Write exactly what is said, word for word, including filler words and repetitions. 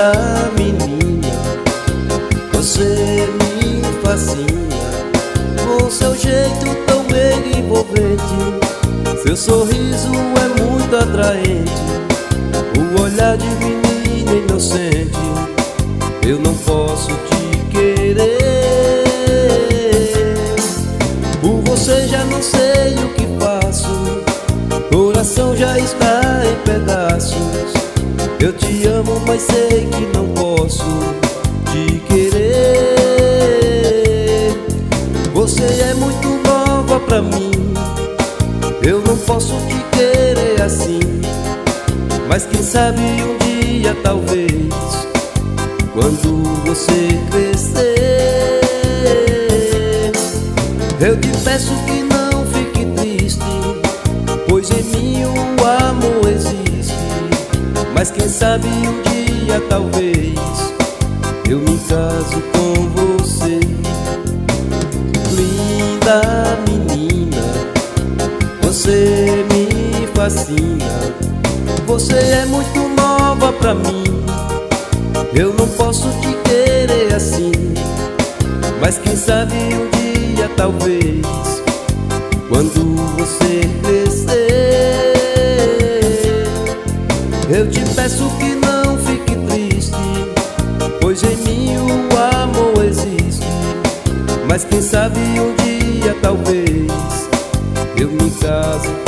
linda menina, você me fascina, com seu jeito tão meio envolvente. Seu sorriso é muito atraente, o olhar de menina inocente. Eu não posso te querer, por você já não sei o que faço, coração já está em pedaços. Eu te amo, mas sei que não posso te querer. Você é muito nova pra mim, eu não posso te querer assim. Mas quem sabe um dia, talvez, quando você crescer, eu te peço que não fique triste, pois em mim o amor existe. Mas quem sabe um dia, talvez, eu me caso com você. Linda menina, você me fascina, você é muito nova pra mim, eu não posso te querer assim. Mas quem sabe um dia, talvez, quando você crescer, eu te peço que não fique triste, pois em mim o amor existe. Mas quem sabe um dia, talvez, eu me caso